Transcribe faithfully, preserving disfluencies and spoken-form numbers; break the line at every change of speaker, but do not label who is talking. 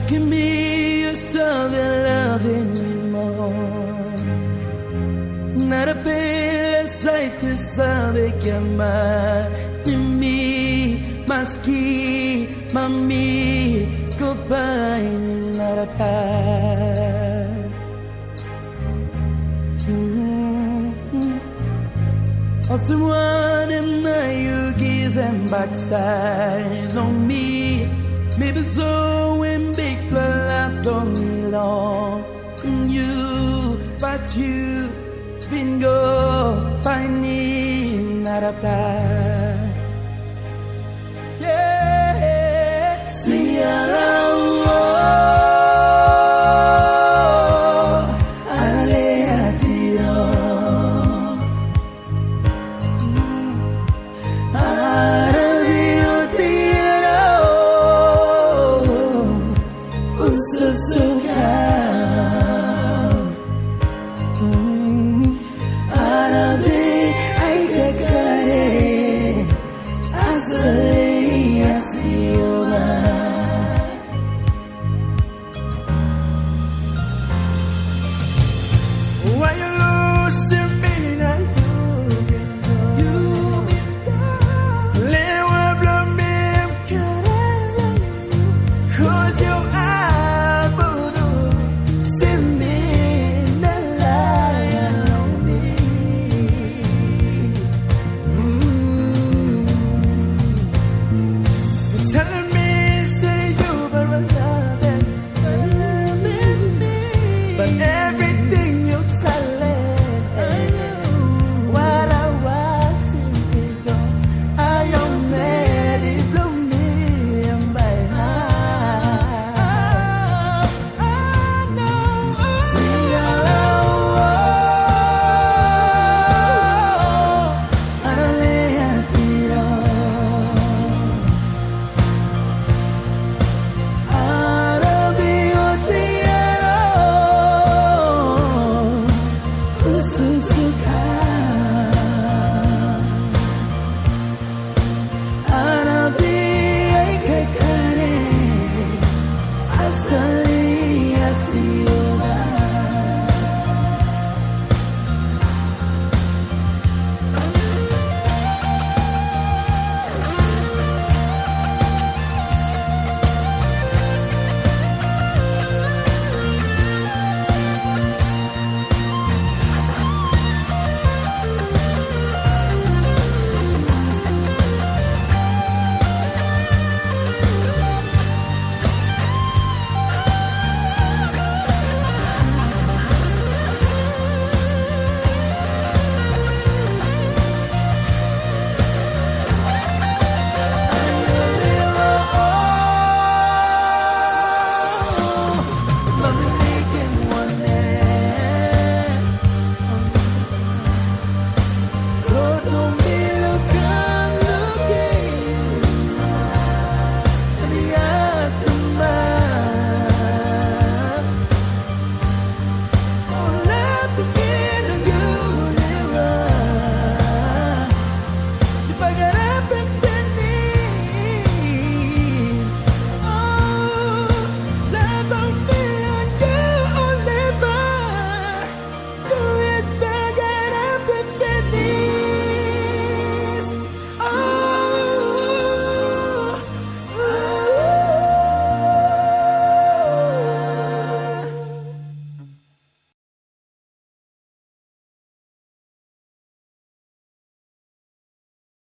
Give me yourself and loving me more. Not a bella sai tu sabe chiamarmi mi, maschi, mammi, goodbye, not a pie. Also one and now you give them backside on me. Maybe so when big blood left on me long. You, but you been go by me, not a pie.